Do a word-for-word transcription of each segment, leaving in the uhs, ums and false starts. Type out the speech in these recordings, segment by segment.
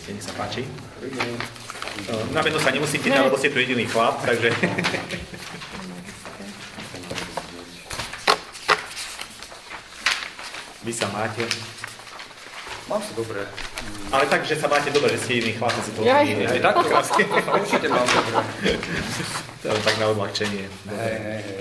Vítajte, nech sa páči. Na meno sa nemusíte dať, lebo ste tu jediný chlap, takže... Vy sa máte... Mám sa dobre. Ale tak, že sa máte dobre, že ste jediný chlap, si to ja, ja, aj takto krásne. Určite mám dobre. To je tak na odľahčenie. Hej, hej, hej.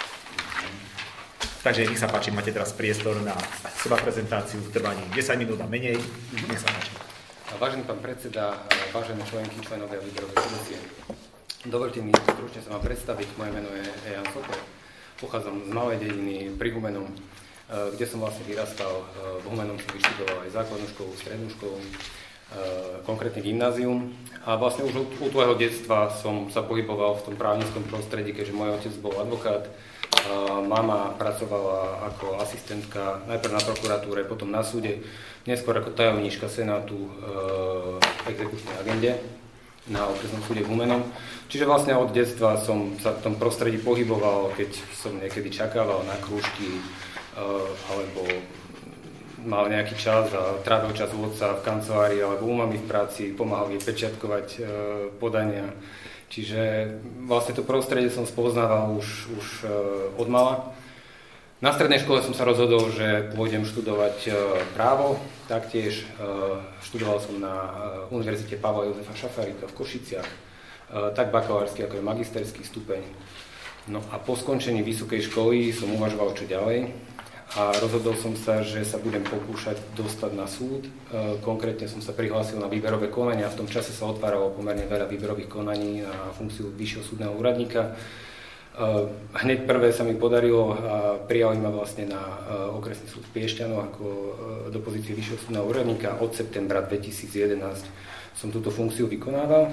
Takže nech sa páči, máte teraz priestor na seba prezentáciu v trvaní desať minút a menej. Nech sa páči. Vážený pán predseda, vážené členky, členovia výberovej komisie, dovolte mi stručne sa vám predstaviť. Moje meno je Jan Sokol. Pochádzam z malej dediny pri Humennom, kde som vlastne vyrastal. V Humennom som vyštudoval aj základnú školu, strednú školu, konkrétne gymnázium. A vlastne už od útleho detstva som sa pohyboval v tom právnickom prostredí, keďže môj otec bol advokát. Mama pracovala ako asistentka najprv na prokuratúre, potom na súde, neskôr ako tajomníčka senátu v exekučnej agende na okresnom súde v Humennom. Čiže vlastne od detstva som sa v tom prostredí pohyboval, keď som niekedy čakával na krúžky alebo mal nejaký čas a trávil čas u otca v kancelárii alebo u mamy v práci, pomáhal jej pečiatkovať podania. Čiže vlastne to prostredie som spoznával už, už od mala. Na strednej škole som sa rozhodol, že pôjdem študovať právo. Taktiež študoval som na Univerzite Pavla Jozefa Šafárika v Košiciach, tak bakalársky ako aj magisterský stupeň. No a po skončení vysokej školy som uvažoval, čo ďalej. A rozhodol som sa, že sa budem pokúšať dostať na súd. Konkrétne som sa prihlásil na výberové konania. V tom čase sa otváralo pomerne veľa výberových konaní na funkciu vyššieho súdneho úradníka. Hneď prvé sa mi podarilo a prijali ma vlastne na okresný súd v Piešťanoch ako do pozície vyššieho súdneho úradníka. Od septembra dvetisícjedenásť som túto funkciu vykonával.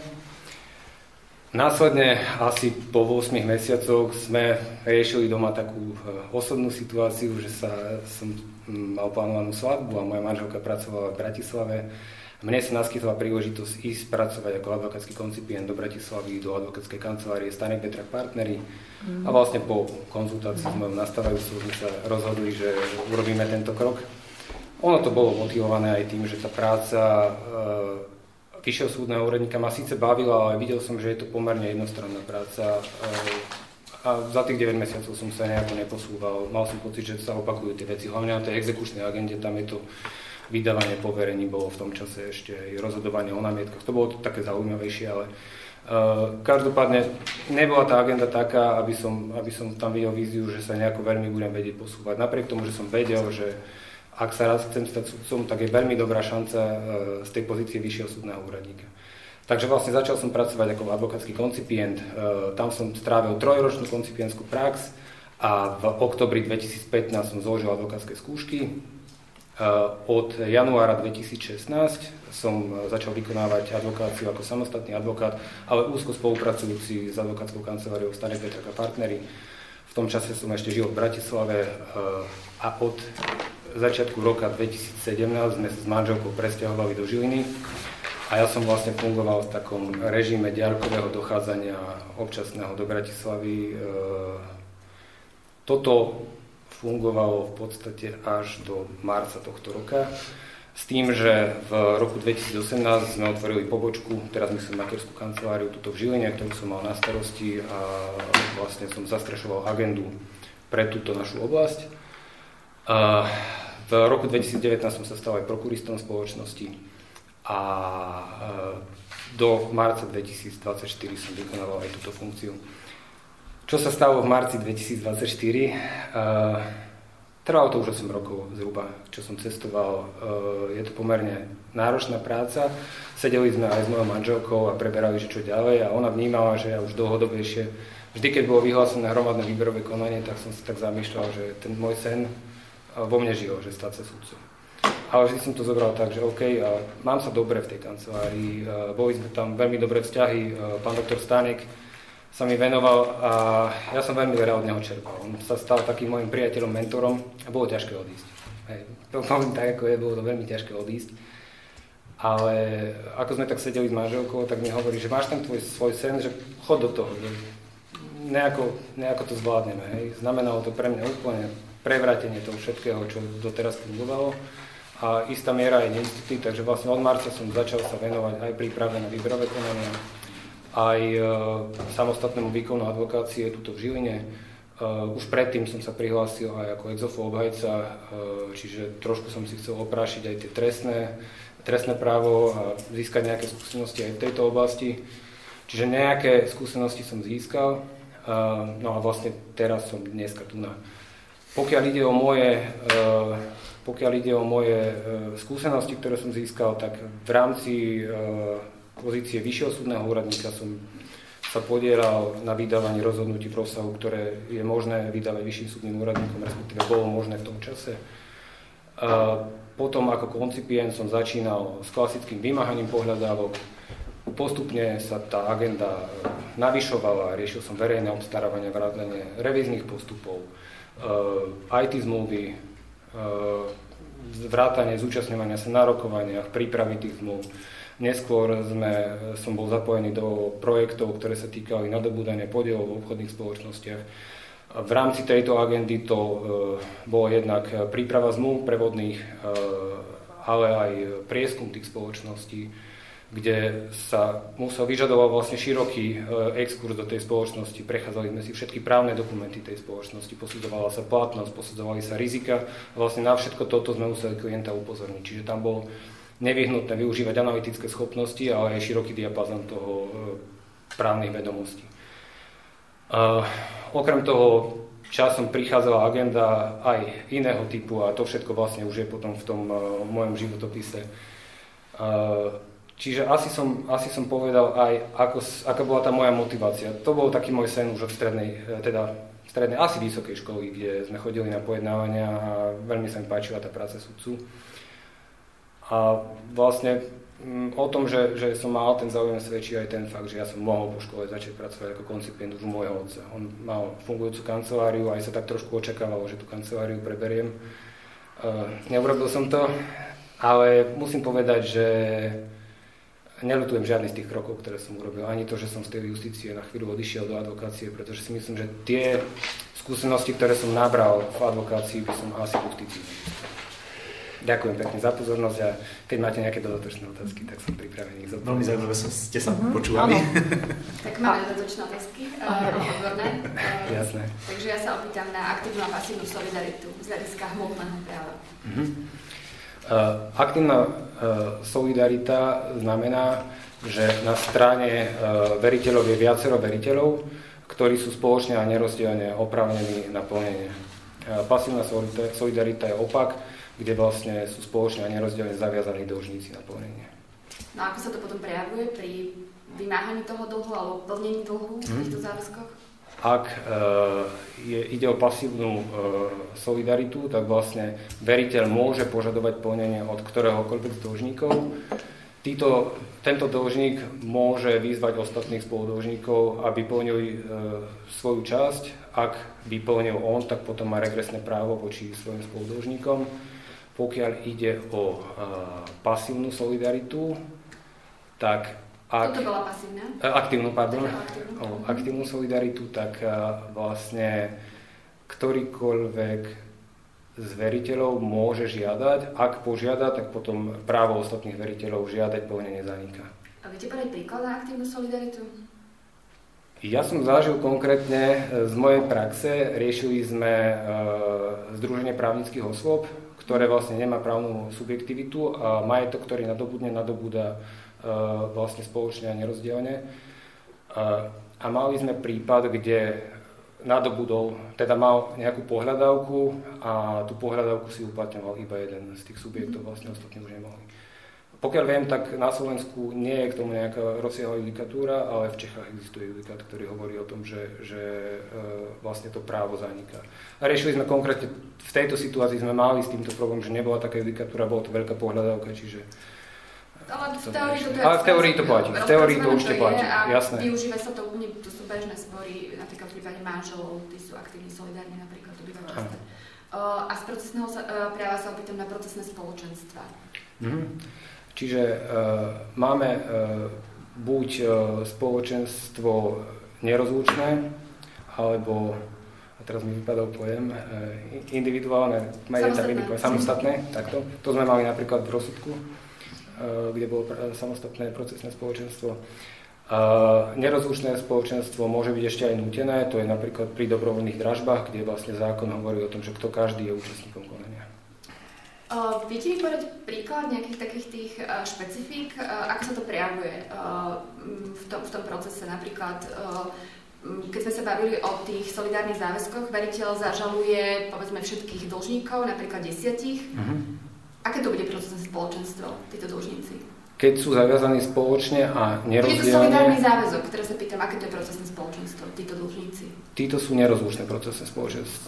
Následne asi po ôsmich mesiacoch sme riešili doma takú osobnú situáciu, že sa, som mal plánovanú svadbu a moja manželka pracovala v Bratislave. Mne sa naskytla príležitosť ísť pracovať ako advokátsky koncipient do Bratislavy, do advokátskej kancelárie Stanek Vetrak Partneri. Mm. A vlastne po konzultácii s mojou nastávajúcou sme sa rozhodli, že urobíme tento krok. Ono to bolo motivované aj tým, že tá práca e, vyššieho súdneho úradníka ma síce bavila, ale videl som, že je to pomerne jednostranná práca a za tých deväť mesiacov som sa nejako neposúval. Mal som pocit, že sa opakujú tie veci, hlavne na tej exekučnej agende, tam je to vydávanie poverení, bolo v tom čase ešte aj rozhodovanie o námietkach. To bolo to také zaujímavejšie, ale uh, každopádne nebola tá agenda taká, aby som, aby som tam videl víziu, že sa nejako veľmi budem vedieť posúvať. Napriek tomu, že som vedel, že ak sa raz chcem stať sudcom, tak je veľmi dobrá šanca z tej pozície vyššieho súdneho úradníka. Takže vlastne začal som pracovať ako advokátsky koncipient. Tam som strávil trojročnú koncipientskú prax a v októbri dvetisícpätnásť som zložil advokátske skúšky. Od januára dvetisícšestnásť som začal vykonávať advokáciu ako samostatný advokát, ale úzko spolupracujúci s advokátskou kanceláriou Stanek Vetrak a Partneri. V tom čase som ešte žil v Bratislave a od začiatku roka dvetisícsedemnásť sme sa s manželkou presťahovali do Žiliny a ja som vlastne fungoval v takom režime diaľkového dochádzania občasného do Bratislavy. Toto fungovalo v podstate až do marca tohto roka, s tým, že v roku dvetisícosemnásť sme otvorili pobočku, teraz myslím materskú kanceláriu tuto v Žiline, ktorú som mal na starosti a vlastne som zastrešoval agendu pre túto našu oblasť. V roku dvetisícdevätnásť som sa stal aj prokuristom spoločnosti a do marca dvetisícdvadsaťštyri som vykonával aj túto funkciu. Čo sa stalo v marci dvetisícdvadsaťštyri? Trvalo to už osem rokov zhruba, čo som cestoval. Je to pomerne náročná práca. Sedeli sme aj s mojou manželkou a preberali, že čo ďalej a ona vnímala, že ja už dlhodobejšie, vždy keď bolo vyhlásené hromadné výberové konanie, tak som si tak zamýšľal, že ten môj sen vo mne žil, že stať sa sudcom. Ale vždy som to zobral tak, že OK, mám sa dobre v tej kancelárii, boli sme tam veľmi dobré vzťahy, pán doktor Stanek sa mi venoval a ja som veľmi veľa od neho čerpal. On sa stal takým môjim priateľom, mentorom a bolo ťažké odísť. Hej, to poviem tak, ako je, bolo to veľmi ťažké odísť. Ale ako sme tak sedeli s manželkou, tak mi hovorí, že máš tam tvoj svoj sen, že chod do toho, že nejako, nejako to zvládneme. Hej. Znamenalo to pre mňa úplne prevrátenie toho všetkého, čo doteraz fungovalo. a istá miera aj neistoty, takže vlastne od marca som začal sa venovať aj príprave na výberové konania, aj e, samostatnému výkonu advokácie tuto v Žiline. E, už predtým som sa prihlásil aj ako ex ofo obhajca, e, čiže trošku som si chcel oprášiť aj tie trestné, trestné právo a získať nejaké skúsenosti aj v tejto oblasti. Čiže nejaké skúsenosti som získal, e, no a vlastne teraz som dneska tu na. Pokiaľ ide o moje... E, Pokiaľ ide o moje e, skúsenosti, ktoré som získal, tak v rámci e, pozície vyššieho súdneho úradníka som sa podieral na vydávaní rozhodnutí v rozsahu, ktoré je možné vydávať vyšším súdnym úradníkom, respektíve bolo možné v tom čase. E, potom ako koncipient som začínal s klasickým vymáhaním pohľadávok. Postupne sa tá agenda navyšovala, riešil som verejné obstarávanie, vrátane revíznych postupov, e, í té zmluvy, vrátanie zúčastňovania sa na rokovaniach, prípravy tých zmluv. Neskôr sme, som bol zapojený do projektov, ktoré sa týkali nadobúdania podielov v obchodných spoločnostiach. V rámci tejto agendy to e, bolo jednak príprava zmluv prevodných, e, ale aj prieskum tých spoločností, kde sa musel vyžadoval vlastne široký e, exkurs do tej spoločnosti. Prechádzali sme si všetky právne dokumenty tej spoločnosti, posudzovala sa platnosť, posudzovali sa rizika. Vlastne na všetko toto sme museli klienta upozorniť. Čiže tam bolo nevyhnutné využívať analytické schopnosti, ale aj široký diapazon toho e, právnych vedomostí. E, okrem toho časom prichádzala agenda aj iného typu a to všetko vlastne už je potom v tom e, mojom životopise. E, Čiže asi som, asi som povedal aj, ako, aká bola tá moja motivácia. To bol taký môj sen už od strednej, teda strednej, asi vysokej školy, kde sme chodili na pojednávania a veľmi sa mi páčila tá práca sudcu. A vlastne m, o tom, že, že som mal ten záujem, svedčí aj ten fakt, že ja som mohol po škole začať pracovať ako koncipient už u môjho otca. On mal fungujúcu kanceláriu, aj sa tak trošku očakávalo, že tú kanceláriu preberiem. Uh, neurobil som to, ale musím povedať, že neľutujem žiadny z tých krokov, ktoré som urobil. Ani to, že som z tej justície na chvíľu odišiel do advokácie, pretože si myslím, že tie skúsenosti, ktoré som nabral v advokácii, by som asi v justícii nedostal. Ďakujem pekne za pozornosť a keď máte nejaké dodatočné otázky, tak som pripravený ich zodpovedať. Veľmi zaujímavé ste sa uh-huh. počúvali. Tak máme dodatočné otázky, odborné. Jasné. Takže ja sa opýtam na aktívnu a pasívnu solidaritu z hľadiska hmotného práva. Uh-huh. Uh, aktívna uh, solidarita znamená, že na strane uh, veriteľov je viacero veriteľov, ktorí sú spoločne a nerozdielne oprávnení na plnenie. Uh, pasívna solidarita je opak, kde vlastne sú spoločne a nerozdielne zaviazaní dlžníci na plnenie. No a ako sa to potom prejavuje pri vymáhaní toho dlhu alebo plnení dlhu v týchto záväzkoch? Ak e, je, ide o pasívnu e, solidaritu, tak vlastne veriteľ môže požadovať plnenie od ktoréhokoľvek z dlžníkov. Títo, tento dlžník môže vyzvať ostatných spoludlžníkov, aby plnili e, svoju časť. Ak by plnil on, tak potom má regresné právo voči svojim spoludlžníkom. Pokiaľ ide o e, pasívnu solidaritu, tak Ak, Toto bola pasívna? Aktívnu, pardon. Aktívnu. O aktívnu solidaritu, tak vlastne ktorýkoľvek z veriteľov môže žiadať. Ak požiada, tak potom právo ostatných veriteľov žiadať plnenie zaniká. A viete povedať príklad na aktívnu solidaritu? Ja som zažil konkrétne z mojej praxe, riešili sme e, Združenie právnických osôb, ktoré vlastne nemá právnu subjektivitu a majetok, ktorý nadobudne, nadobúda vlastne spoločne a nerozdielne. A mali sme prípad, kde nadobudol, teda mal nejakú pohľadávku a tú pohľadávku si uplatňoval iba jeden z tých subjektov, vlastne ostatní už nemohli. Pokiaľ viem, tak na Slovensku nie je k tomu nejaká rozsiahla judikatúra, ale v Čechách existuje judikát, ktorý hovorí o tom, že, že vlastne to právo zaniká. A riešili sme konkrétne, v tejto situácii sme mali s týmto problém, že nebola taká judikatúra, bola to veľká pohľadávka, čiže Ale v teórii to, ale v teórii to platí, v teórii to určite platí, jasné. Využíva sa to úplne, to sú bežné spory, napríklad v prípade manželov, tí sú aktívni solidárne, napríklad to býva časté. A z procesného práva sa opýtam na procesné spoločenstva. Mm-hmm. Čiže uh, máme uh, buď uh, spoločenstvo nerozlučné, alebo teraz mi vypadol pojem, individuálne, samostatné, samostatné, takto. To sme mali napríklad v rozsudku, kde bolo samostatné procesné spoločenstvo. Nerozlučné spoločenstvo môže byť ešte aj nútené, to je napríklad pri dobrovoľných dražbách, kde vlastne zákon hovorí o tom, že kto každý je účastníkom konania. Uh, viete mi povedať príklad nejakých takých tých uh, špecifík, uh, ako sa to prejavuje uh, v, tom, v tom procese? Napríklad, uh, keď sme sa bavili o tých solidárnych záväzkoch, veriteľ zažaluje povedzme všetkých dlžníkov, napríklad desiatich. Uh-huh. Aké to bude procesné spoločenstvo, títo dlžníci? Keď sú zaviazaní spoločne a nerozdielne... Je to solidárny záväzok, ktoré sa pýtam, aké to je procesné spoločenstvo, títo dlžníci? Títo sú nerozlučné procesné spoločenstvo.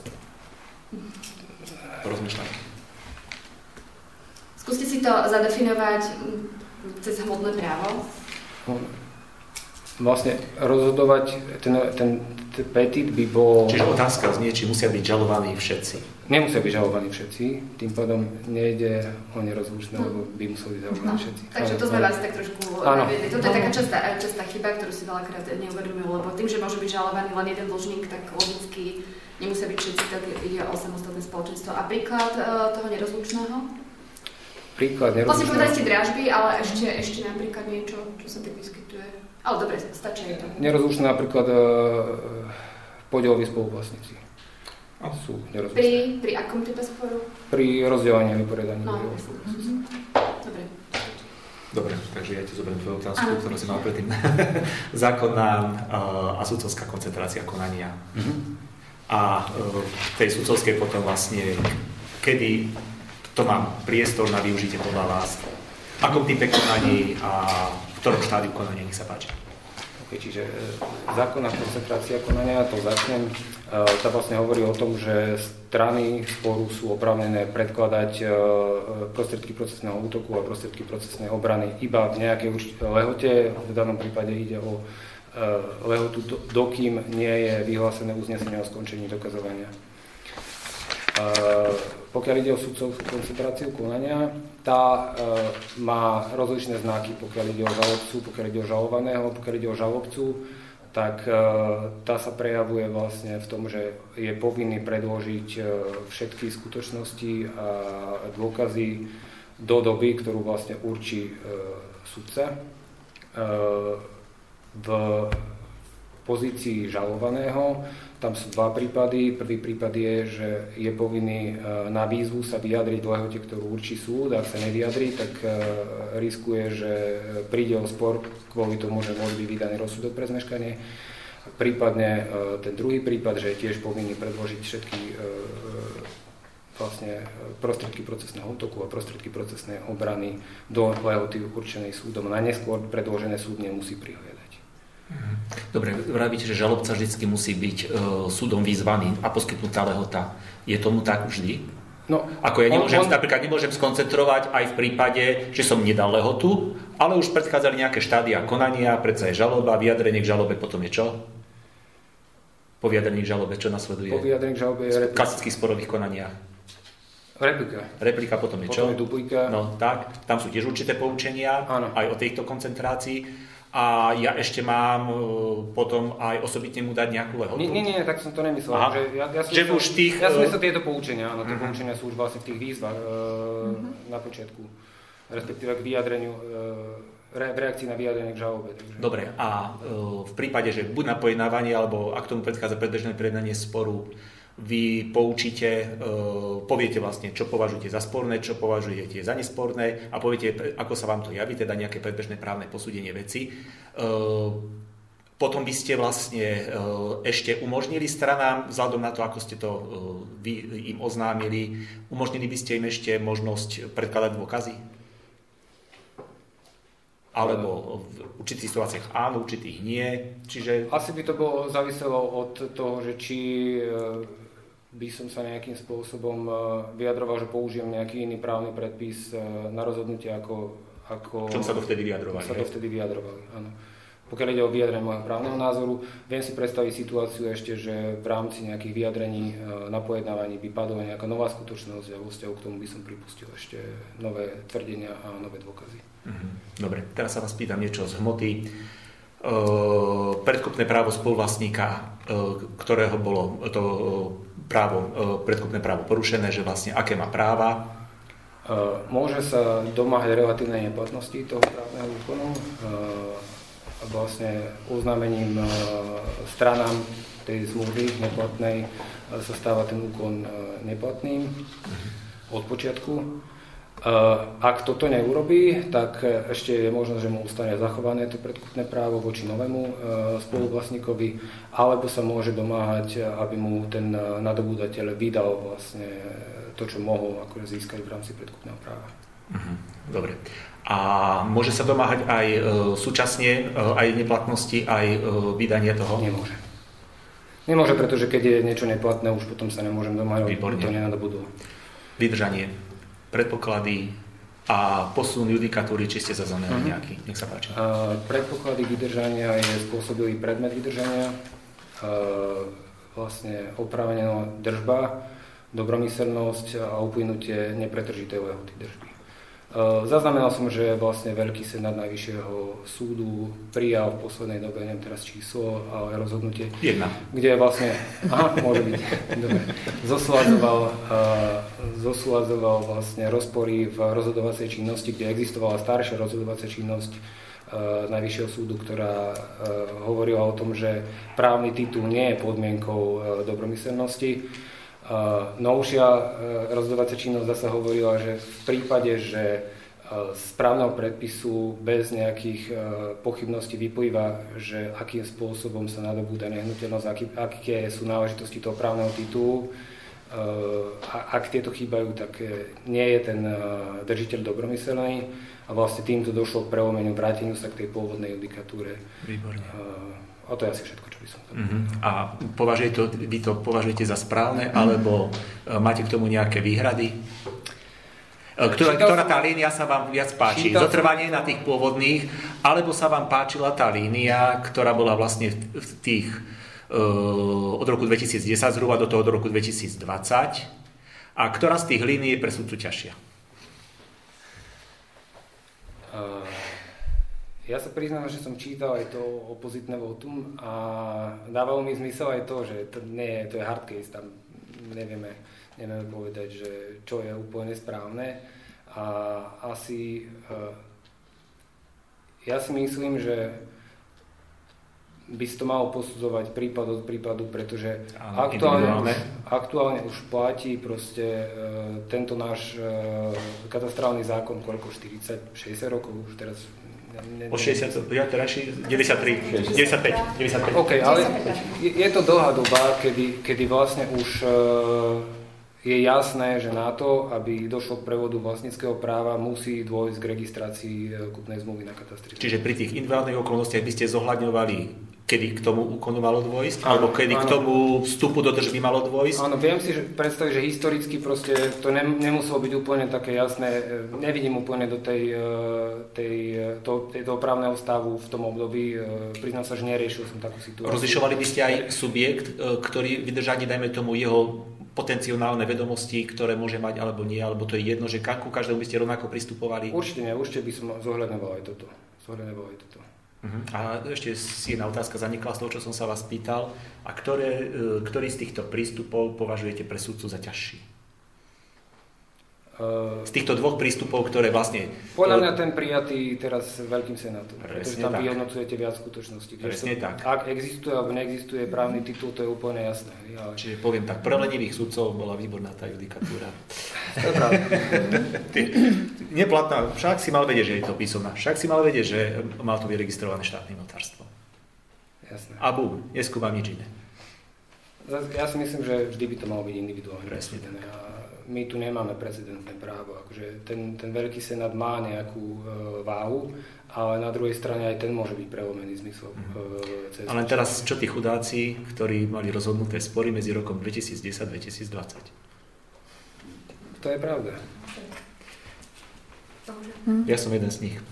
Rozmýšľam. Skúste si to zadefinovať cez hmotné právo. Vlastne rozhodovať, ten, ten, ten petit by bol... Čiže otázka znie, či musia byť žalovaní všetci. Nemusia byť žalovaní všetci, tým pádom nejde o nerozlučné, no. lebo by museli byť žalovaní no. všetci. Takže to sme vás tak trošku naviedli. Toto je taká častá, častá chyba, ktorú si veľakrát neuvedomujú, lebo tým, že môže byť žalovaný len jeden dlžník, tak logicky nemusia byť všetci, tak ide o samostatné spoločenstvo. A príklad uh, toho nerozlučného? Príklad nerozlučného. Vlastne povedali ste dražby, ale ešte, ešte napríklad niečo, čo sa tak vyskytuje. Ale dobre, stačí aj to. Nerozlučné napríklad uh, podieloví spoluvlastníci. Oh. Sú nerozlučné. Pri, pri akom type sporu? Pri rozdielaní a vyporiadaní. No, mm-hmm. Dobre. Dobre, takže ja ti zoberiem tvoju otázku, ano. Ktorú si mal predtým. Zákonná uh, a sudcovská koncentrácia konania. Mm-hmm. A uh, v tej sudcovskej potom vlastne, kedy to mám priestor na využitie podľa vás, akom type konaní a v ktorom štádiu konania, nech sa páči. Okay, čiže zákonná koncentrácia konania, to začnem, tá vlastne hovorí o tom, že strany sporu sú oprávnené predkladať prostriedky procesného útoku a prostriedky procesnej obrany iba v nejakej lehote, v danom prípade ide o lehotu, dokým nie je vyhlásené uznesenie o skončení dokazovania. Pokiaľ ide o sudcovskú koncentráciu konania, tá e, má rozličné znaky, pokiaľ ide o žalobcu, pokiaľ ide o žalovaného, pokiaľ ide o žalobcu, tak e, tá sa prejavuje vlastne v tom, že je povinný predložiť e, všetky skutočnosti a dôkazy do doby, ktorú vlastne určí e, sudca. E, v pozícii žalovaného tam sú dva prípady. Prvý prípad je, že je povinný na výzvu sa vyjadriť v lehote, ktorú určí súd. Ak sa nevyjadrí, tak riskuje, že príde o spor kvôli tomu, že môže byť vydaný rozsudok pre zmeškanie. Prípadne ten druhý prípad, že je tiež povinný predložiť všetky vlastne prostriedky procesného útoku a prostriedky procesnej obrany do lehoty určenej súdom. Na neskôr predložené súd nemusí prihliadať. Dobre, vravíte, že žalobca vždy musí byť e, súdom vyzvaný a poskytnutá lehota. Je tomu tak vždy? No, Ako ja nemôžem, on, on... napríklad nemôžem skoncentrovať aj v prípade, že som nedal lehotu, ale už predchádzali nejaké štádia konania, predsa je žaloba, vyjadrenie k žalobe, potom je čo? Po vyjadrení k žalobe, čo nasleduje? Po vyjadrení k žalobe je replika. V klasických sporových konaniach. Replika. Replika, potom je čo? Potom je duplika. No tak, tam sú tiež určité poučenia, áno. Aj o týchto koncentrácii. A ja ešte mám potom aj osobitne mu dať nejakú lehotu. Nie, nie, nie, tak som to nemyslel. Aha. Že ja, ja som že myslel, už tých... Ja som myslel tieto poučenia, áno, tie uh-huh. poučenia sú už vlastne v tých výzvach uh-huh. na počiatku, respektíve k vyjadreniu, re, v reakcii na vyjadrenie k žalobe. Takže... Dobre, a v prípade, že buď na pojednávanie, alebo ak tomu predchádza predbežné prejednanie sporu, vy poučíte, poviete vlastne, čo považujete za sporné, čo považujete za nesporné a poviete, ako sa vám to javí, teda nejaké predbežné právne posúdenie veci. Potom by ste vlastne ešte umožnili stranám, vzhľadom na to, ako ste to vy im oznámili, umožnili by ste im ešte možnosť predkladať dôkazy? Alebo v určitých situáciách áno, v určitých nie. Čiže... Asi by to bolo záviselo od toho, že či by som sa nejakým spôsobom vyjadroval, že použijem nejaký iný právny predpis na rozhodnutie ako... ako čom sa to vtedy vyjadrovali? Čom sa to vtedy vyjadrovali, áno. Pokiaľ ide o vyjadrenie môjho právneho názoru, viem si predstaviť situáciu ešte, že v rámci nejakých vyjadrení na pojednávaní by padla nejaká nová skutočnosť a vo vzťahu k tomu by som pripustil ešte nové tvrdenia a nové dôkazy. Dobre, teraz sa vás pýtam niečo z hmoty. predkupné právo spoluvlastníka, ktorého bolo to právo, predkupné právo porušené, že vlastne aké má práva? Môže sa domáhať relatívnej neplatnosti toho právneho úkonu vlastne oznámením stranám tej zmluvy neplatnej sa stáva ten úkon neplatným od počiatku. Ak toto neurobí, tak ešte je možnosť, že mu ustane zachované to predkupné právo voči novému spoluvlastníkovi, alebo sa môže domáhať, aby mu ten nadobúdateľ vydal vlastne to, čo mohol akože získať v rámci predkupného práva. Dobre. A môže sa domáhať aj súčasne aj neplatnosti, aj vydania toho? Nemôže. Nemôže, pretože keď je niečo neplatné, už potom sa nemôžem domáhať, to nenadobudol. Vydržanie, predpoklady a posun judikatúry, či ste zaznamenali uh-huh. nejaký? Nech sa páči. Uh, predpoklady vydržania je spôsobilý predmet vydržania, uh, vlastne oprávnená držba, dobromyselnosť a uplynutie nepretržitej lehoty držby. Uh, zaznamenal som, že vlastne Veľký senát Najvyššieho súdu prijal v poslednej dobe, neviem teraz číslo, ale rozhodnutie, Jedna. kde vlastne, aha, môže byť, dobre, zosúladzoval, uh, zosúladzoval vlastne rozpory v rozhodovacej činnosti, kde existovala staršia rozhodovacia činnosť uh, Najvyššieho súdu, ktorá uh, hovorila o tom, že právny titul nie je podmienkou uh, dobromyselnosti. Uh, novšia uh, rozhodovacia činnosť zasa hovorila, že v prípade, že uh, z právneho predpisu bez nejakých uh, pochybností vyplýva, že akým spôsobom sa nadobúda nehnuteľnosť, aký, aké sú náležitosti toho právneho titulu, uh, a ak tieto chýbajú, tak nie je ten uh, držiteľ dobromyselný a vlastne týmto došlo k prelomeniu, vráteniu sa k tej pôvodnej judikatúre. Výborne. Uh, A to je asi všetko, čo by som tam. Uh-huh. A považujete to, vy to považujete za správne, alebo uh, máte k tomu nejaké výhrady? Uh, ktorá, ktorá tá línia sa vám viac páči? Zotrvanie na tých pôvodných, alebo sa vám páčila tá línia, ktorá bola vlastne v tých uh, od roku dvetisícdesať zhruba do toho do roku dvetisícdvadsať, a ktorá z tých línií je pre sudcu ťažšia? Uh... Ja sa priznám, že som čítal aj to opozitné votum a dávalo mi zmysel aj to, že to, nie, to je hard case, tam nevieme, nevieme povedať, že čo je úplne správne. A asi ja si myslím, že by si to malo posudzovať prípad od prípadu, pretože Áno, aktuálne, už, aktuálne už platí proste uh, tento náš uh, katastrálny zákon, koľko, štyridsať, šesťdesiat rokov už teraz. O šesťdesiat, ja teraz deväťdesiattri, deväťdesiatpäť, deväťdesiatpäť. OK, ale je, je to dlhá doba, kedy, kedy vlastne už uh, je jasné, že na to, aby došlo k prevodu vlastníckeho práva, musí dôjsť k registrácii kúpnej zmluvy na katastri. Čiže pri tých individuálnych okolnostiach by ste zohľadňovali, kedy k tomu úkonu malo dôjsť, alebo kedy áno. k tomu vstupu do držby malo dôjsť? Áno, viem si že predstaviť, že historicky proste to ne, nemuselo byť úplne také jasné. Nevidím úplne do tej, tej, to, tej, toho právneho stavu v tom období. Priznám sa, že neriešil som takú situáciu. Rozlišovali by ste aj subjekt, ktorý vydržanie, dajme tomu, jeho potenciálne vedomosti, ktoré môže mať alebo nie, alebo to je jedno, že ku každému by ste rovnako pristupovali? Určite nie, určite by som zohľadňoval aj toto. Zohľadňoval aj toto. Uh-huh. A ešte si jedna otázka zanikla z toho, čo som sa vás pýtal. A ktoré, ktorý z týchto prístupov považujete pre sudcu za ťažší? Z týchto dvoch prístupov, ktoré vlastne... Podľa mňa ten prijatý teraz Veľkým senátom, pretože tam tak. vyhodnocujete viac skutočností. Presne tak. Ak existuje alebo neexistuje právny titul, to je úplne jasné. Ale... Čiže poviem tak, pre lenivých sudcov bola výborná tá judikatúra. To je pravda. Neplatná, však si mal vedieť, že je to písomná. Však si mal vedieť, že mal to vyregistrované štátne notárstvo. Jasné. A bum, neskúmam nič iné. Ja si myslím, že vždy by to malo byť individuálne. Presne tak. My tu nemáme precedentné právo, akože ten, ten Veľký senát má nejakú e, váhu, ale na druhej strane aj ten môže byť prelomený zmysel. E, ale teraz čo tí chudáci, ktorí mali rozhodnuté spory medzi rokom dvetisícdesať a dvetisícdvadsať? To je pravda. Ja som jeden z nich.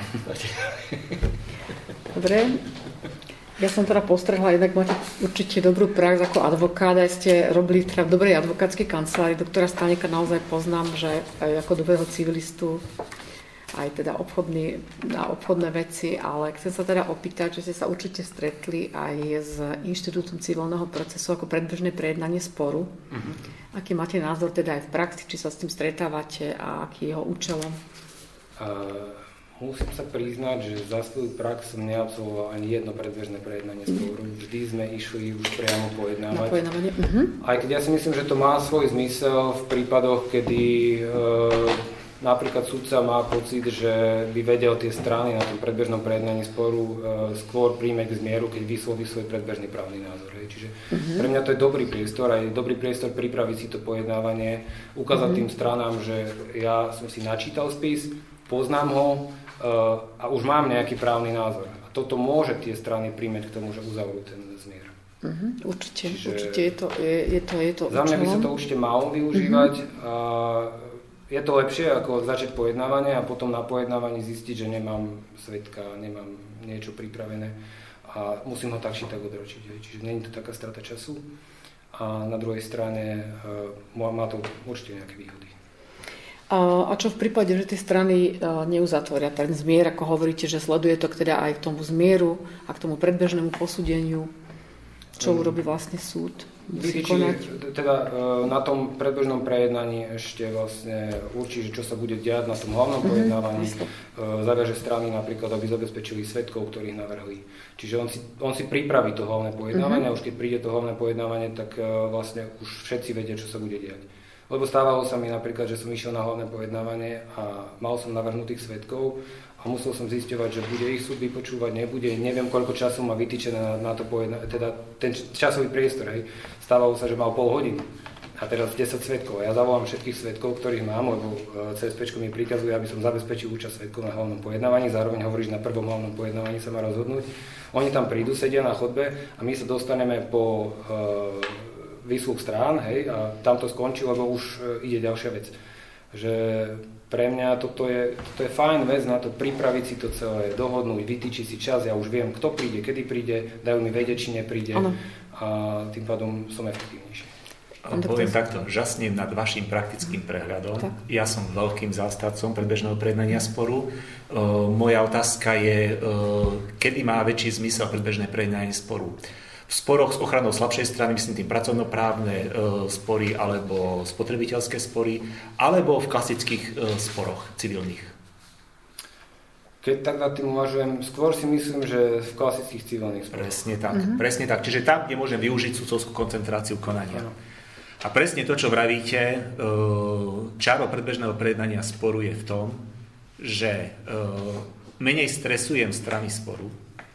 Dobre. Ja som teda postrehla, jednak máte určite dobrú prax ako advokát, aj ste robili teda v dobrej advokátskej kancelárii. Doktora Staňeka naozaj poznám, že aj ako dobrého civilistu aj teda obchodný, na obchodné veci, ale chcem sa teda opýtať, že ste sa určite stretli aj s Inštitútom civilného procesu ako predbežné prejednanie sporu. Uh-huh. Aký máte názor teda aj v praxi, či sa s tým stretávate a aký je jeho účelom? Uh... Musím sa priznať, že za svoju prax som neabsolvoval ani jedno predbežné prejednanie sporu. Vždy sme išli už priamo pojednávať. Uh-huh. Aj keď ja si myslím, že to má svoj zmysel v prípadoch, kedy e, napríklad sudca má pocit, že by vedel tie strany na tom predbežnom prejednaní sporu e, skôr príjme k zmieru, keď vysloví svoj predbežný právny názor. Hej. Čiže uh-huh. pre mňa to je dobrý priestor, aj dobrý priestor pripraviť si to pojednávanie, ukázať uh-huh. tým stranám, že ja som si načítal spis, poznám ho, Uh, a už mám nejaký právny názor. A toto môže tie strany príjmeť k tomu, že uzavrú ten zmier. Uh-huh, určite, Čiže určite je to, je, je to, je to za mňa by sa to určite malo využívať. Uh-huh. A je to lepšie, ako začať pojednávanie a potom na pojednávaní zistiť, že nemám svedka, nemám niečo pripravené a musím ho tak či tak odročiť. Čiže nie je to taká strata času. A na druhej strane uh, má to určite nejaké výhody. A čo v prípade, že tie strany neuzatvoria ten zmier, ako hovoríte, že sleduje to teda aj k tomu zmieru a k tomu predbežnému posúdeniu, čo um, urobí vlastne súd? Musí konať? Teda na tom predbežnom prejednaní ešte vlastne určí, že čo sa bude diať na tom hlavnom uh-huh. pojednávaní. Zaviaže strany napríklad, aby zabezpečili svedkov, ktorých navrhli. Čiže on si, on si pripraví to hlavné pojednávanie uh-huh. a už keď príde to hlavné pojednávanie, tak vlastne už všetci vedia, čo sa bude diať. Lebo stávalo sa mi napríklad, že som išiel na hlavné pojednávanie a mal som navrhnutých svedkov a musel som zisťovať, že bude ich súd vypočúvať, nebude, neviem koľko času má vytýčené na, na to pojednávanie, teda ten časový priestor, hej. Stávalo sa, že mal pol hodiny a teraz desať svedkov. Ja zavolám všetkých svedkov, ktorých mám, lebo CSPčko mi prikazuje, aby som zabezpečil účasť svedkov na hlavnom pojednávaní, zároveň hovorí, že na prvom hlavnom pojednávaní sa má rozhodnúť. Oni tam prídu, sedia na chodbe a my sa dostaneme po e, výsluh strán, hej, a tam to skončí, lebo už e, ide ďalšia vec. Že pre mňa toto je, toto je fajn vec na to, pripraviť si to celé, dohodnúť, vytýčiť si čas, ja už viem, kto príde, kedy príde, dajú mi vedieť, či nepríde ano. A tým pádom som efektívnejší. Poviem takto, žasnem nad vašim praktickým prehľadom. Tak. Ja som veľkým zástancom predbežného prejednania sporu. E, moja otázka je, e, kedy má väčší zmysel predbežné prejednanie sporu? V sporoch s ochranou slabšej strany, myslím tým pracovnoprávne e, spory alebo spotrebiteľské spory, alebo v klasických e, sporoch civilných? Keď tak nad tým uvažujem, skôr si myslím, že v klasických civilných sporoch. Presne tak, mm-hmm. presne tak. Čiže tam, kde môžem využiť sudcovskú koncentráciu konania. Ano. A presne to, čo vravíte, e, čaro predbežného prejednania sporu je v tom, že e, menej stresujem strany sporu,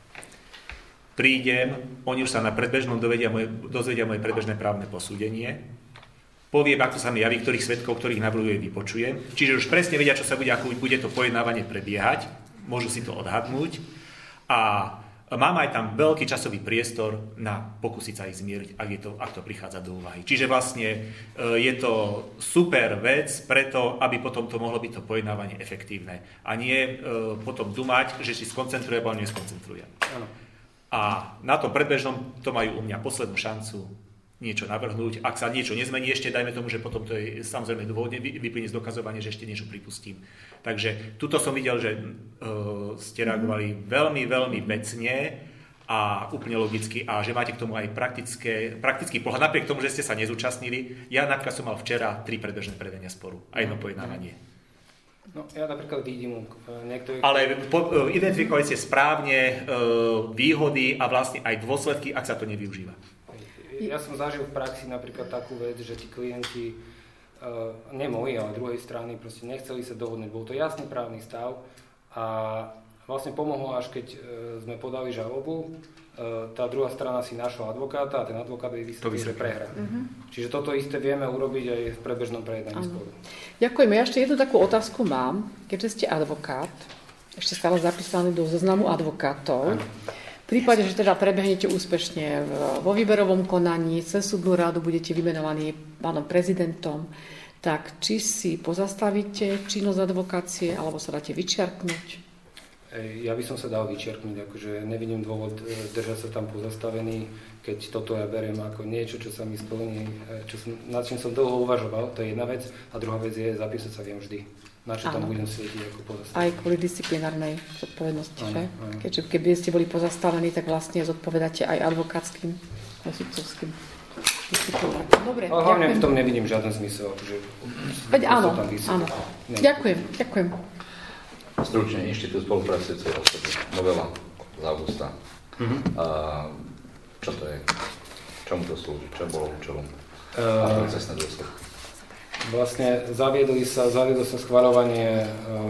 prídem, oni už sa na predbežnom dovedia moje, dozvedia moje predbežné právne posúdenie, poviem, ako sa mi javí, ktorých svedkov, ktorých navrhujem, vypočujem. Čiže už presne vedia, čo sa bude, ako bude to pojednávanie prebiehať, môžu si to odhadnúť a mám aj tam veľký časový priestor na pokúsiť sa ich zmieriť, ak, je to, ak to prichádza do úvahy. Čiže vlastne je to super vec preto, aby potom to mohlo byť to pojednávanie efektívne a nie potom dumať, že si skoncentrujem, alebo neskoncentrujem. Áno. A na tom predbežnom to majú u mňa poslednú šancu niečo navrhnúť. Ak sa niečo nezmení ešte, dajme tomu, že potom to je samozrejme dôvodne vyplynie z dokazovania, že ešte niečo pripustím. Takže tuto som videl, že uh, ste reagovali veľmi, veľmi vecne a úplne logicky a že máte k tomu aj praktické, praktický pohľad. Napriek tomu, že ste sa nezúčastnili, ja napríklad som mal včera tri predbežné prevedenia sporu a jedno pojednávanie. No, ja napríklad vidím niektorých... Ale po, identifikovali ste správne e, výhody a vlastne aj dôsledky, ak sa to nevyužíva. Ja som zažil v praxi napríklad takú vec, že tí klienti, e, nie moji, ale druhej strany, proste nechceli sa dohodnúť. Bol to jasný právny stav a vlastne pomohlo, až keď e, sme podali žalobu, tá druhá strana si našla advokáta a ten advokát jej vysvetlil, že prehrá. Uh-huh. Čiže toto isté vieme urobiť aj v predbežnom prejednaní sporu. Ďakujem. Ja ešte jednu takú otázku mám. Keďže ste advokát, ešte stále zapísaný do zoznamu advokátov, ano. V prípade, že teda prebehnete úspešne vo výberovom konaní, cez súdnu rádu budete vymenovaní pánom prezidentom, tak či si pozastavíte činnosť advokácie, alebo sa dáte vyčiarknúť? Ja by som sa dal vyčiarknúť, akože nevidím dôvod držať sa tam pozastavený, keď toto ja beriem ako niečo, čo sa mi splní, čo som, nad čím som dlho uvažoval, to je jedna vec, a druhá vec je, zapísať sa viem vždy. na čo tam budem svietiť ako pozastavený. Aj kvôli disciplinárnej zodpovednosti, áno, že? Áno. Keďže keby ste boli pozastavení, tak vlastne zodpovedáte aj advokátskym, aj sudcovským disciplinárom. Dobre, ale hlavne v tom nevidím žiaden zmysel. Že Veď áno, áno. Ďakujem, ďakujem. Stručne, inštitút spolupracujúcej osoby, novela z augusta. Uh-huh. A čo to je? Čomu to slúži? Čo bolo účelom? Uh, a procesné dôsledky? Vlastne zaviedli sa, zaviedlo sa schvaľovanie uh,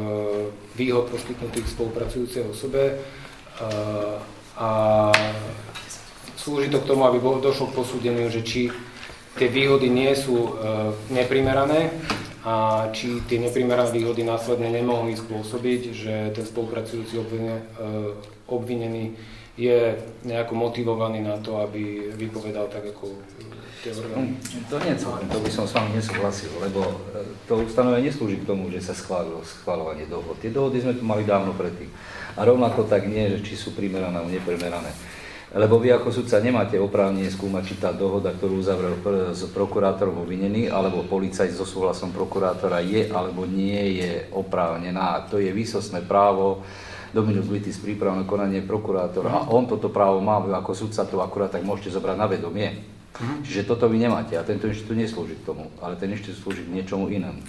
výhod poskytnutých spolupracujúcej osobe uh, a slúži to k tomu, aby bol, došlo k posúdeniu, že či tie výhody nie sú uh, neprimerané a či tie neprimerané výhody následne nemohli spôsobiť, že ten spolupracujúci obvinený, uh, obvinený je nejako motivovaný na to, aby vypovedal tak, ako tie orgány. To nie celkom, to by som s vami nesúhlasil, lebo to ustanovenie neslúži k tomu, že sa schválilo schváľovanie dohod. Tie dohody sme tu mali dávno predtým. A rovnako tak nie, že či sú primerané alebo neprimerané. Lebo vy ako sudca nemáte oprávnenie skúmať, či tá dohoda, ktorú uzavrel s prokurátorom obvinený, alebo policajt so súhlasom prokurátora je alebo nie je oprávnená. To je výsostné právo Dominus litis prípravné konanie prokurátora a on toto právo má, ako sudca to akurát tak môžete zobrať na vedomie. Uh-huh. Čiže toto vy nemáte a tento inštitút neslúži k tomu, ale ten inštitút slúži k niečomu inému.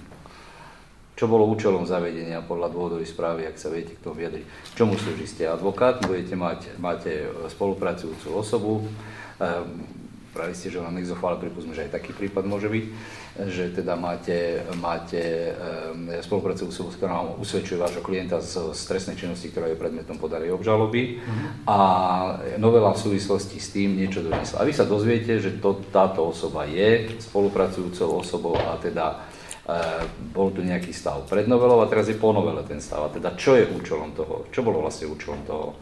Čo bolo účelom zavedenia podľa dôvodovej správy, ak sa viete k tomu vyjadriť? Čomu slúži? Ste advokát, budete mať, máte spolupracujúcu osobu, um, Pravili ste, že vám exofále, pripustme, že aj taký prípad môže byť, že teda máte, máte um, spolupracujúcu osobu, ktorá vám usvedčuje vášho klienta z, z trestnej činnosti, ktorá je predmetom podanej obžaloby mm-hmm. a novela v súvislosti s tým niečo donesla. A vy sa dozviete, že to, táto osoba je spolupracujúcou osobou a teda uh, bol tu nejaký stav pred novelou a teraz je po novele ten stav. A teda čo je účelom toho? Čo bolo vlastne účelom toho?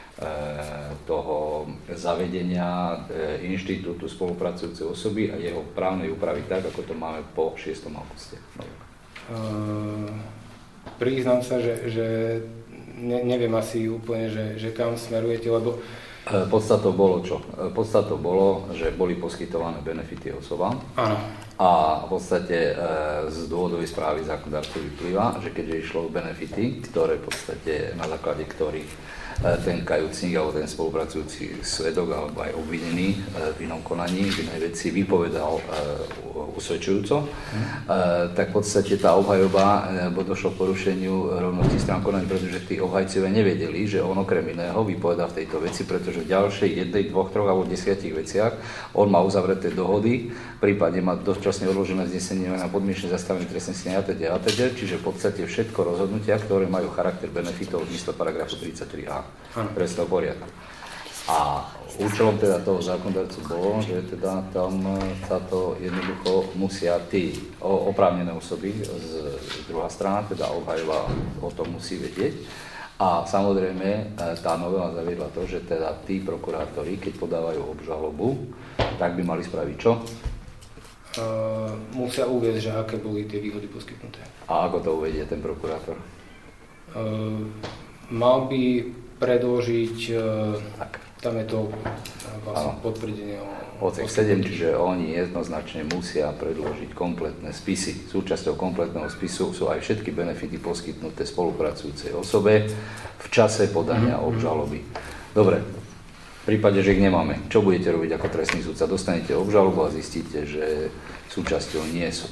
toho zavedenia inštitútu spolupracujúcej osoby a jeho právnej úpravy tak, ako to máme po šiestom auguste. Uh, priznám sa, že, že ne, neviem asi úplne, že, že kam smerujete, lebo... Podstatou bolo čo? Podstatou bolo, že boli poskytované benefity osobám. Áno. A v podstate z dôvodovej správy zákonodárcu vyplýva, že keďže išlo o benefity, ktoré v podstate na základe ktorých ten kajúcnik alebo ten spolupracujúci svedok alebo aj obvinený v inom konaní, v inej veci vypovedal usvedčujúco, mm. tak v podstate tá obhajoba došlo k porušeniu rovnosti strán konaní, pretože tí obhajcovia nevedeli, že on okrem iného vypovedá v tejto veci, pretože v ďalšej jednej, dvoch, troch alebo desiatich veciach on má uzavreté dohody, prípadne má dočasne odložené znesenie na podmienečné zastavenie trestnej stíhania atď. atď. Čiže v podstate všetko rozhodnutia, ktoré majú charakter benefitov v zmysle paragrafu tridsaťtri a trestného poriadku. A účelom teda toho zákonodarcu bolo, že teda tam sa to jednoducho musia tí oprávnené osoby z druhá strana, teda obhajoba o tom musí vedieť. A samozrejme tá novela zaviedla to, že teda tí prokurátori, keď podávajú obžalobu, tak by mali spraviť čo? Uh, musia uvieť, že aké boli tie výhody poskytnuté. A ako to uvedie ten prokurátor? Uh, mal by predložiť, uh, tak. Tam je to uh, vlastne potvrdenie o... Odsek sedem, čiže oni jednoznačne musia predložiť kompletné spisy. Súčasťou kompletného spisu sú aj všetky benefity poskytnuté spolupracujúcej osobe v čase podania mm-hmm. obžaloby. Dobre. V prípade, že ich nemáme, čo budete robiť ako trestný sudca? Dostanete obžalobu a zistíte, že súčasťou nie sú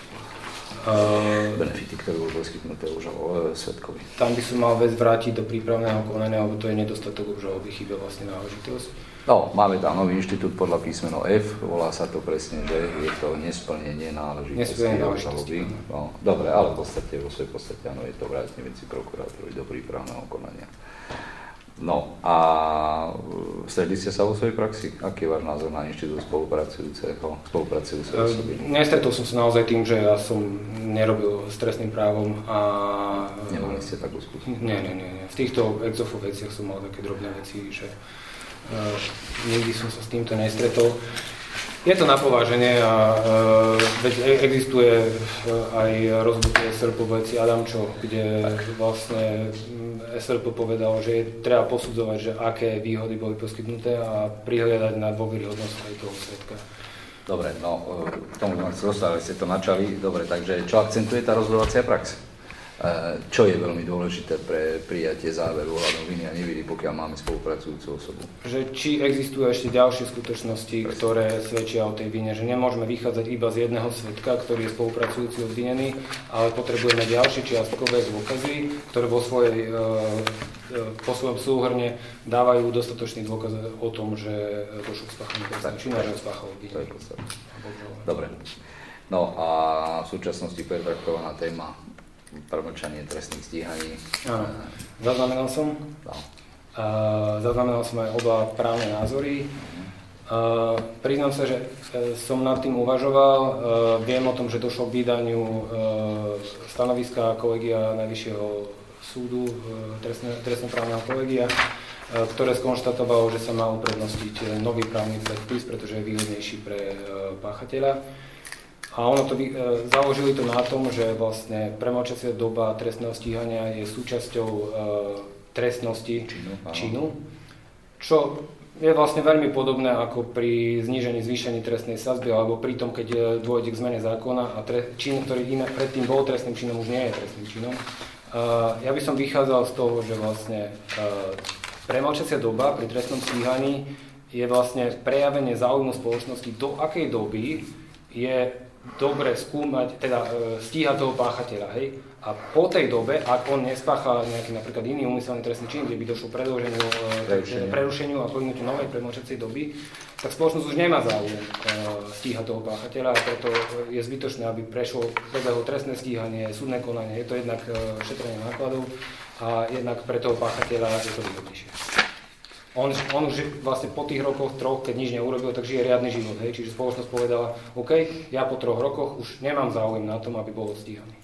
uh, benefity, ktoré boli poskytnuté obžalobu svedkovi. Tam by som mal vec vrátiť do prípravného konania, alebo to je nedostatok obžaloby, chýba vlastne náležitosť. No, máme tam nový inštitút podľa písmeno F, volá sa to presne, že je to nesplnenie náležitosti obžaloby. No, dobre, ale v podstate, vo svojej podstate, áno, je to vrátenie veci prokurátorovi do prípravného konania. No a stretli ste sa vo svojej praxi? Aký je váš názor na inštitút spolupracujúceho, spolupracujúceho osoby? Nestretol som sa naozaj tým, že ja som nerobil s trestným právom a... Nemali ste takú skúsenosť? Nie, nie, nie. V týchto exofo veciach som mal také drobné veci, že uh, nikdy som sa s týmto nestretol. Je to na pováženie a uh, existuje uh, aj rozhodnutie es er pé veci Adamčo, kde vlastne es er pé povedal, že je treba posudzovať, že aké výhody boli poskytnuté a prihliadať na dôveryhodnosť aj toho svedka. Dobre, no k tomu sme sa dostali, ste to načali. Dobre, takže čo akcentuje tá rozhodovacia prax? čo je veľmi dôležité pre prijatie záveru ohľadom viny a neviny, pokiaľ máme spolupracujúcu osobu. Že či existujú ešte ďalšie skutočnosti, ktoré svedčia o tej vine, že nemôžeme vychádzať iba z jedného svedka, ktorý je spolupracujúci obvinený, ale potrebujeme ďalšie čiastkové dôkazy, ktoré vo svojej, po svojom súhrne dávajú dostatočný dôkaz o tom, že došlo k spáchaniu trestného činu a že ho spáchal obvinený. Dobre. No a v súčasnosti pretraktovaná téma premlčanie trestných stíhaní. Áno, zaznamenal som. No. Uh, zaznamenal som aj oba právne názory. Uh, priznám sa, že som nad tým uvažoval. Uh, viem o tom, že došlo k vydaniu uh, stanoviska kolegia Najvyššieho súdu, uh, trestne, trestnoprávneho kolegia, uh, ktoré skonštatovalo, že sa má uprednostiť nový právny predpis, pretože je výhodnejší pre uh, páchateľa. A ono to, e, založili to na tom, že vlastne premlčacia doba trestného stíhania je súčasťou e, trestnosti činu, činu, čo je vlastne veľmi podobné ako pri znížení, zvýšení trestnej sadzby, alebo pri tom, keď dôjde k zmene zákona a tre, čin, ktorý iné, predtým bol trestným činom, už nie je trestným činom. E, ja by som vychádzal z toho, že vlastne e, premlčacia doba pri trestnom stíhaní je vlastne prejavenie záujmu spoločnosti, do akej doby je dobre skúmať, teda stíhať toho páchateľa, hej. A po tej dobe, ak on nespácha nejaký napríklad iný úmyselný trestný čin, kde by došlo k predĺženiu, prerušeniu a plynútiu novej premlčacej doby, tak spoločnosť už nemá záujem stíhať toho páchateľa a preto je zbytočné, aby prešlo prebehlo trestné stíhanie, súdne konanie. Je to jednak šetrenie nákladov a jednak pre toho páchateľa je to výhodnejšie. On, on už vlastne po tých rokoch troch, keď nič neurobil, tak žije riadny život. Hej? Čiže spoločnosť povedala, OK, ja po troch rokoch už nemám záujem na tom, aby bol odstíhaný.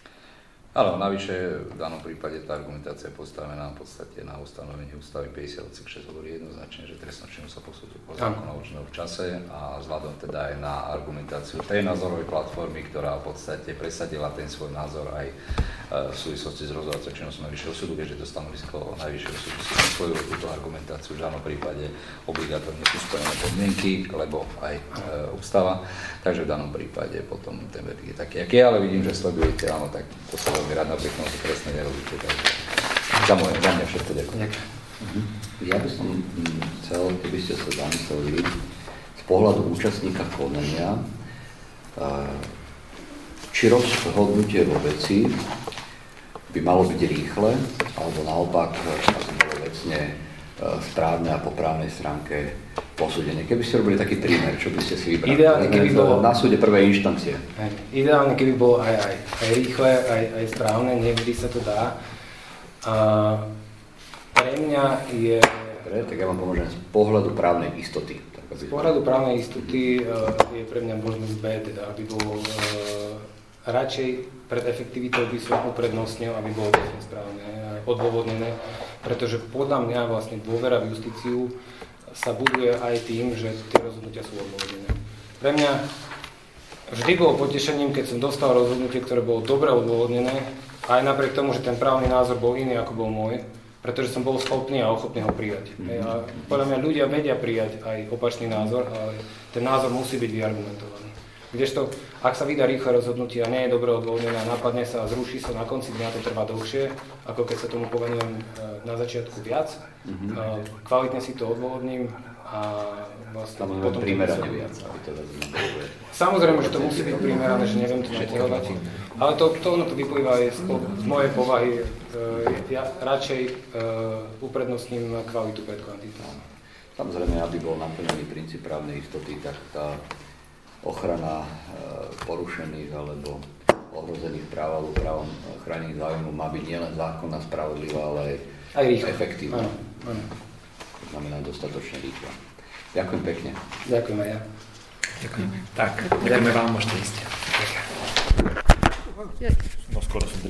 Ale navyše v danom prípade tá argumentácia je postavená v podstate na ustanovení ústavy päťdesiat odsek šesť hovorí jednoznačne, že trestnú činnosť sa posudzuje po zákonu v čase a vzhľadom teda aj na argumentáciu tej názorovej platformy, ktorá v podstate presadila ten svoj názor aj v súvislosti s rozhodovacou činnosťou Najvyššieho súdu, keďže to stanovisko Najvyššieho súdu si spojilo túto argumentáciu v žiadnom prípade obligatórne sú splnené podmienky, lebo aj e, ústava, takže v danom prípade potom ten verdikt je taký, aký je, ale vidím, že sledujete, áno, tak to sa veľmi rád napriek tomu, že presne nerobíte, takže za, moje, za mňa všetko ďakujem. Uh-huh. Ja by som chcel, keby ste sa zamysleli z pohľadu účastníka konania, či rozhodnutie vo veci by malo byť rýchle, alebo naopak, aby bolo vecne správne a po právnej stránke posúdenie. Keby ste robili taký prímer, čo by ste si vybrali? Ideálne, keby bolo na súde prvej inštancie. Ideálne, keby bolo aj, aj, aj rýchle, aj, aj správne, niekedy sa to dá. A pre mňa je... Dobre, tak ja vám pomôžem z pohľadu právnej istoty. Z pohľadu právnej istoty je pre mňa možnosť B, teda aby bolo radšej pred efektivitou by som uprednostnil, aby bolo vlastne správne, odôvodnené, pretože podľa mňa vlastne dôvera v justíciu sa buduje aj tým, že tie rozhodnutia sú odôvodnené. Pre mňa vždy bolo potešením, keď som dostal rozhodnutie, ktoré bolo dobre odôvodnené, aj napriek tomu, že ten právny názor bol iný, ako bol môj, pretože som bol schopný a ochotný ho prijať. A podľa mňa ľudia vedia prijať aj opačný názor, ale ten názor musí byť vyargumentovaný. Kdežto, ak sa vydá rýchle rozhodnutie a nie je dobre odôvodnené a napadne sa a zruší sa, na konci dňa to trvá dlhšie, ako keď sa tomu povenujem na začiatku viac. Mm-hmm. Kvalitne si to odôvodním a vlastne tam potom... primerane viac, aby to rozhodnutie. Samozrejme, že to musí byť primerané, že neviem to naťahovať. Ale to, to ono to vyplýva aj z, z mojej povahy. Ja radšej uprednostním kvalitu pred kvantitou. Samozrejme, aby bol naplnený princíp právnej istoty, tak tá ochrana e, porušených alebo ohrozených práv alebo právom chránených záujmov má byť nielen zákonná, spravodlivá, ale aj, aj rýchlo. Efektívna. Áno, áno. To znamená dostatočne rýchlo. Ďakujem pekne. Ďakujem aj ja. Ďakujem. Tak, ďakujeme vám, môžete ísť. No skoro som